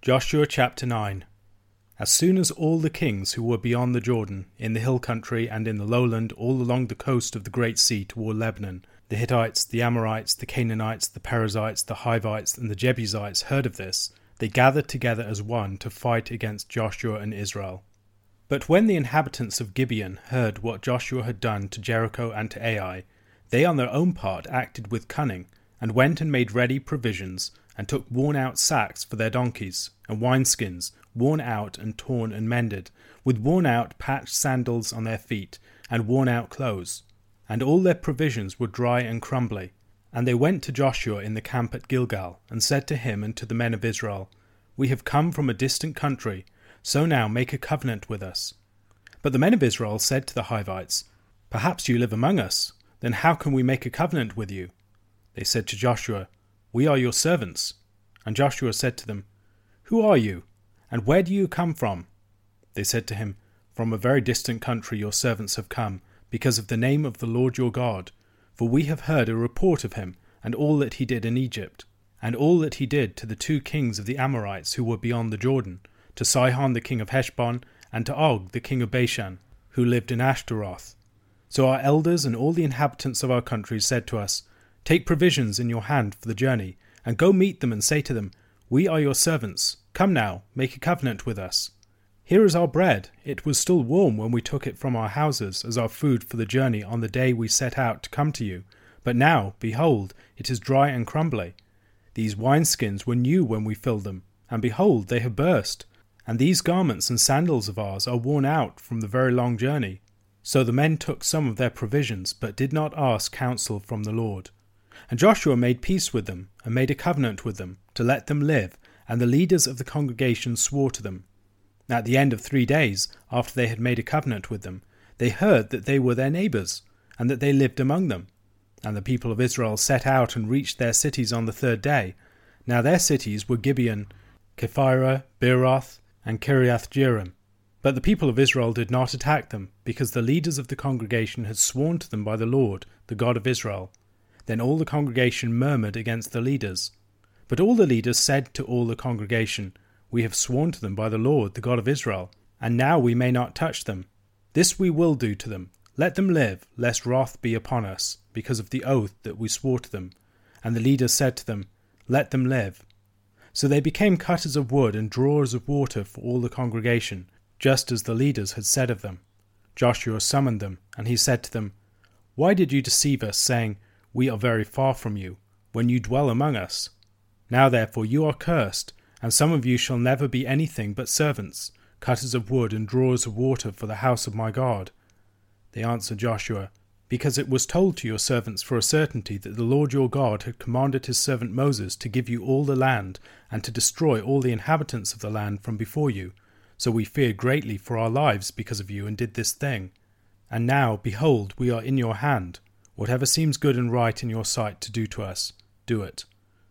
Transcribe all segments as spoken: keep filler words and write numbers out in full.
Joshua chapter nine. As soon as all the kings who were beyond the Jordan, in the hill country and in the lowland all along the coast of the great sea toward Lebanon, the Hittites, the Amorites, the Canaanites, the Perizzites, the Hivites, and the Jebusites heard of this, they gathered together as one to fight against Joshua and Israel. But when the inhabitants of Gibeon heard what Joshua had done to Jericho and to Ai, they on their own part acted with cunning, and went and made ready provisions, and took worn-out sacks for their donkeys, and wineskins, worn out and torn and mended, with worn-out patched sandals on their feet, and worn-out clothes. And all their provisions were dry and crumbly. And they went to Joshua in the camp at Gilgal, and said to him and to the men of Israel, We have come from a distant country, so now make a covenant with us. But the men of Israel said to the Hivites, Perhaps you live among us, then how can we make a covenant with you? They said to Joshua, We are your servants. And Joshua said to them, Who are you, and where do you come from? They said to him, From a very distant country your servants have come, because of the name of the Lord your God. For we have heard a report of him, and all that he did in Egypt, and all that he did to the two kings of the Amorites who were beyond the Jordan, to Sihon the king of Heshbon, and to Og the king of Bashan, who lived in Ashtaroth. So our elders and all the inhabitants of our country said to us, Take provisions in your hand for the journey, and go meet them and say to them, We are your servants. Come now, make a covenant with us. Here is our bread. It was still warm when we took it from our houses as our food for the journey on the day we set out to come to you. But now, behold, it is dry and crumbly. These wineskins were new when we filled them, and behold, they have burst. And these garments and sandals of ours are worn out from the very long journey. So the men took some of their provisions, but did not ask counsel from the Lord. And Joshua made peace with them, and made a covenant with them, to let them live, and the leaders of the congregation swore to them. At the end of three days, after they had made a covenant with them, they heard that they were their neighbours, and that they lived among them. And the people of Israel set out and reached their cities on the third day. Now their cities were Gibeon, Kephirah, Beeroth, and Kiriath-Jearim. But the people of Israel did not attack them, because the leaders of the congregation had sworn to them by the Lord, the God of Israel. Then all the congregation murmured against the leaders. But all the leaders said to all the congregation, We have sworn to them by the Lord, the God of Israel, and now we may not touch them. This we will do to them. Let them live, lest wrath be upon us, because of the oath that we swore to them. And the leaders said to them, Let them live. So they became cutters of wood and drawers of water for all the congregation, just as the leaders had said of them. Joshua summoned them, and he said to them, Why did you deceive us, saying, We are very far from you, when you dwell among us? Now therefore you are cursed, and some of you shall never be anything but servants, cutters of wood and drawers of water for the house of my God. They answered Joshua, Because it was told to your servants for a certainty that the Lord your God had commanded his servant Moses to give you all the land, and to destroy all the inhabitants of the land from before you. So we feared greatly for our lives because of you, and did this thing. And now, behold, we are in your hand. Whatever seems good and right in your sight to do to us, do it.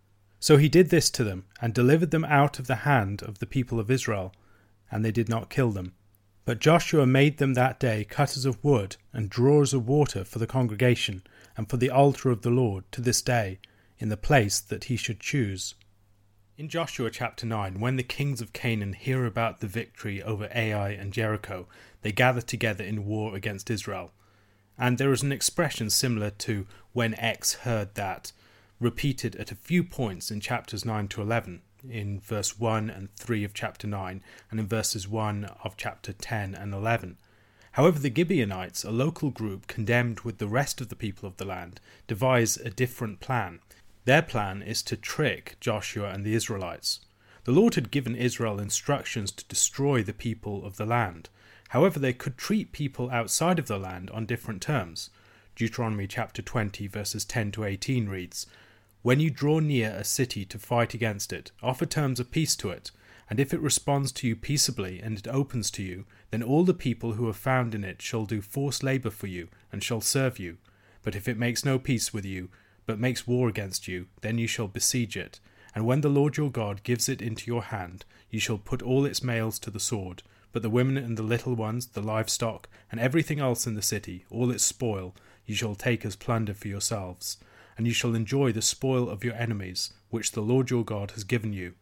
So he did this to them, and delivered them out of the hand of the people of Israel, and they did not kill them. But Joshua made them that day cutters of wood and drawers of water for the congregation, and for the altar of the Lord to this day, in the place that he should choose. In Joshua chapter nine, when the kings of Canaan hear about the victory over Ai and Jericho, they gather together in war against Israel. And there is an expression similar to when X heard that, repeated at a few points in chapters nine to eleven, in verse one and three of chapter nine, and in verses one of chapter ten and eleven. However, the Gibeonites, a local group condemned with the rest of the people of the land, devise a different plan. Their plan is to trick Joshua and the Israelites. The Lord had given Israel instructions to destroy the people of the land. However, they could treat people outside of the land on different terms. Deuteronomy chapter twenty verses ten to eighteen reads, When you draw near a city to fight against it, offer terms of peace to it, and if it responds to you peaceably and it opens to you, then all the people who are found in it shall do forced labour for you and shall serve you. But if it makes no peace with you, but makes war against you, then you shall besiege it. And when the Lord your God gives it into your hand, you shall put all its males to the sword, but the women and the little ones, the livestock, and everything else in the city, all its spoil, you shall take as plunder for yourselves. And you shall enjoy the spoil of your enemies, which the Lord your God has given you.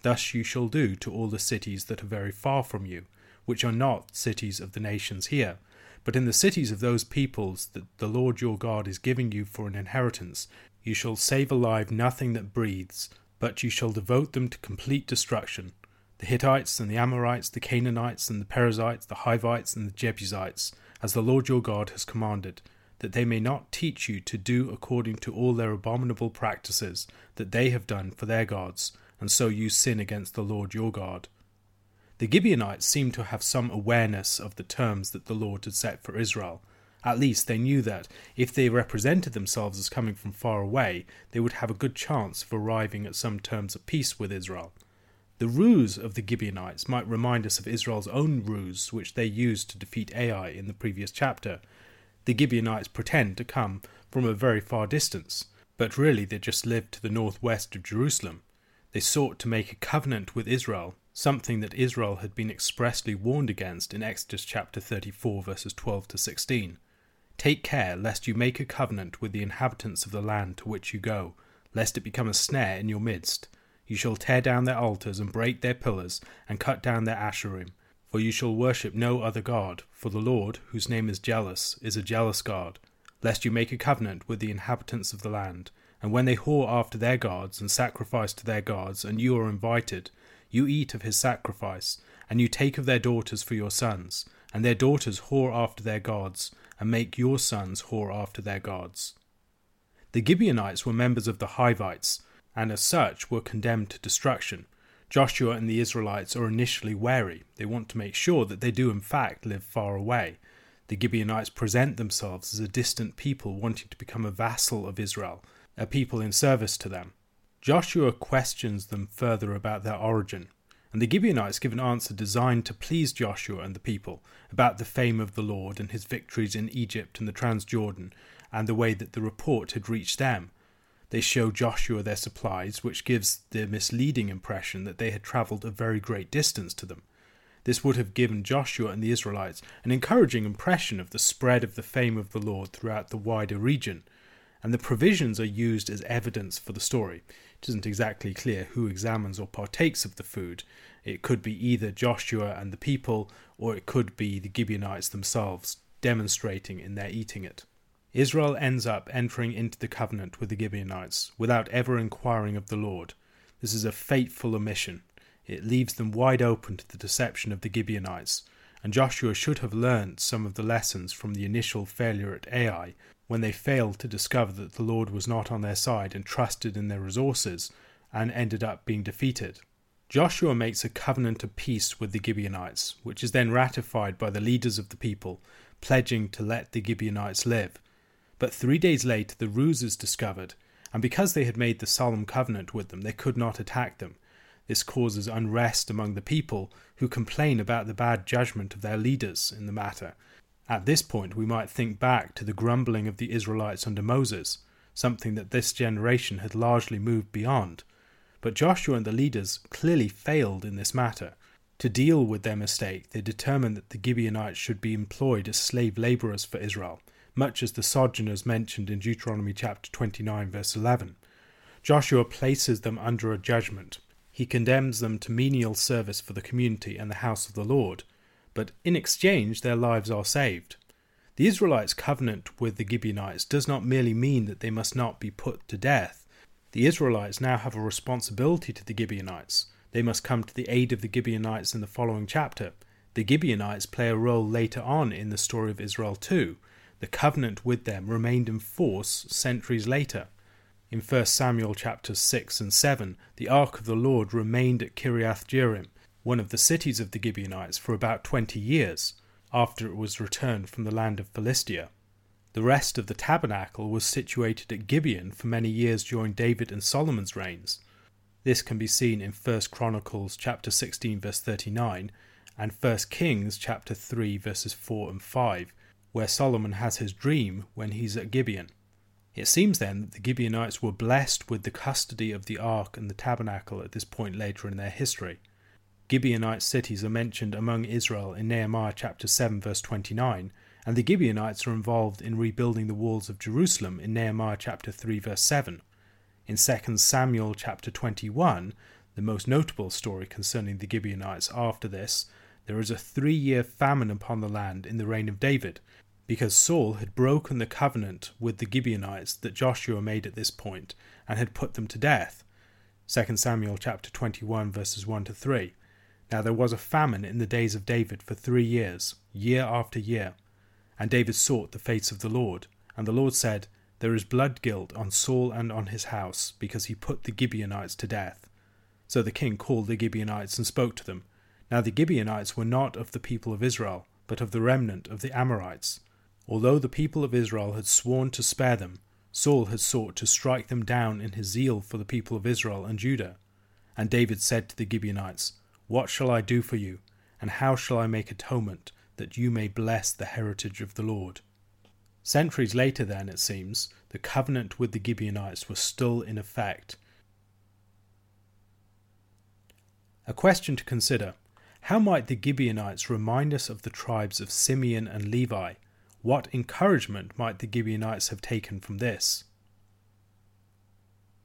Thus you shall do to all the cities that are very far from you, which are not cities of the nations here, but in the cities of those peoples that the Lord your God is giving you for an inheritance, you shall save alive nothing that breathes, but you shall devote them to complete destruction, the Hittites and the Amorites, the Canaanites and the Perizzites, the Hivites and the Jebusites, as the Lord your God has commanded, that they may not teach you to do according to all their abominable practices that they have done for their gods, and so you sin against the Lord your God. The Gibeonites seemed to have some awareness of the terms that the Lord had set for Israel. At least they knew that, if they represented themselves as coming from far away, they would have a good chance of arriving at some terms of peace with Israel. The ruse of the Gibeonites might remind us of Israel's own ruse which they used to defeat Ai in the previous chapter. The Gibeonites pretend to come from a very far distance, but really they just lived to the northwest of Jerusalem. They sought to make a covenant with Israel, something that Israel had been expressly warned against in Exodus chapter thirty-four verses twelve to sixteen. Take care lest you make a covenant with the inhabitants of the land to which you go, lest it become a snare in your midst. You shall tear down their altars and break their pillars and cut down their asherim, for you shall worship no other God, for the Lord, whose name is jealous, is a jealous God, lest you make a covenant with the inhabitants of the land. And when they whore after their gods and sacrifice to their gods, and you are invited, you eat of his sacrifice, and you take of their daughters for your sons, and their daughters whore after their gods, and make your sons whore after their gods. The Gibeonites were members of the Hivites, and as such were condemned to destruction. Joshua and the Israelites are initially wary. They want to make sure that they do in fact live far away. The Gibeonites present themselves as a distant people wanting to become a vassal of Israel, a people in service to them. Joshua questions them further about their origin, and the Gibeonites give an answer designed to please Joshua and the people about the fame of the Lord and his victories in Egypt and the Transjordan, and the way that the report had reached them. They show Joshua their supplies, which gives the misleading impression that they had travelled a very great distance to them. This would have given Joshua and the Israelites an encouraging impression of the spread of the fame of the Lord throughout the wider region, and the provisions are used as evidence for the story. It isn't exactly clear who examines or partakes of the food. It could be either Joshua and the people, or it could be the Gibeonites themselves, demonstrating in their eating it. Israel ends up entering into the covenant with the Gibeonites without ever inquiring of the Lord. This is a fateful omission. It leaves them wide open to the deception of the Gibeonites, and Joshua should have learnt some of the lessons from the initial failure at Ai, when they failed to discover that the Lord was not on their side and trusted in their resources, and ended up being defeated. Joshua makes a covenant of peace with the Gibeonites, which is then ratified by the leaders of the people, pledging to let the Gibeonites live. But three days later the ruse is discovered, and because they had made the solemn covenant with them, they could not attack them. This causes unrest among the people, who complain about the bad judgment of their leaders in the matter. At this point we might think back to the grumbling of the Israelites under Moses, something that this generation had largely moved beyond. But Joshua and the leaders clearly failed in this matter. To deal with their mistake, they determined that the Gibeonites should be employed as slave labourers for Israel, much as the sojourners mentioned in Deuteronomy chapter twenty-nine verse eleven. Joshua places them under a judgment. He condemns them to menial service for the community and the house of the Lord, but in exchange their lives are saved. The Israelites' covenant with the Gibeonites does not merely mean that they must not be put to death. The Israelites now have a responsibility to the Gibeonites. They must come to the aid of the Gibeonites in the following chapter. The Gibeonites play a role later on in the story of Israel too. The covenant with them remained in force centuries later. In First Samuel chapters six and seven, the Ark of the Lord remained at Kiriath-Jearim, one of the cities of the Gibeonites, for about twenty years, after it was returned from the land of Philistia. The rest of the tabernacle was situated at Gibeon for many years during David and Solomon's reigns. This can be seen in First Chronicles chapter sixteen verse thirty-nine and First Kings chapter three verses four and five, where Solomon has his dream when he's at Gibeon. It seems then that the Gibeonites were blessed with the custody of the ark and the tabernacle at this point later in their history. Gibeonite cities are mentioned among Israel in Nehemiah chapter seven verse twenty-nine, and the Gibeonites are involved in rebuilding the walls of Jerusalem in Nehemiah chapter three verse seven. In Second Samuel chapter twenty-one, The most notable story concerning the Gibeonites after this, there is a three-year famine upon the land in the reign of David, because Saul had broken the covenant with the Gibeonites that Joshua made at this point, and had put them to death. Second Samuel chapter twenty-one verses one to three. Now there was a famine in the days of David for three years, year after year. And David sought the face of the Lord. And the Lord said, There is blood guilt on Saul and on his house, because he put the Gibeonites to death. So the king called the Gibeonites and spoke to them. Now the Gibeonites were not of the people of Israel, but of the remnant of the Amorites. Although the people of Israel had sworn to spare them, Saul had sought to strike them down in his zeal for the people of Israel and Judah. And David said to the Gibeonites, What shall I do for you, and how shall I make atonement, that you may bless the heritage of the Lord? Centuries later then, it seems, the covenant with the Gibeonites was still in effect. A question to consider. How might the Gibeonites remind us of the tribes of Simeon and Levi? What encouragement might the Gibeonites have taken from this?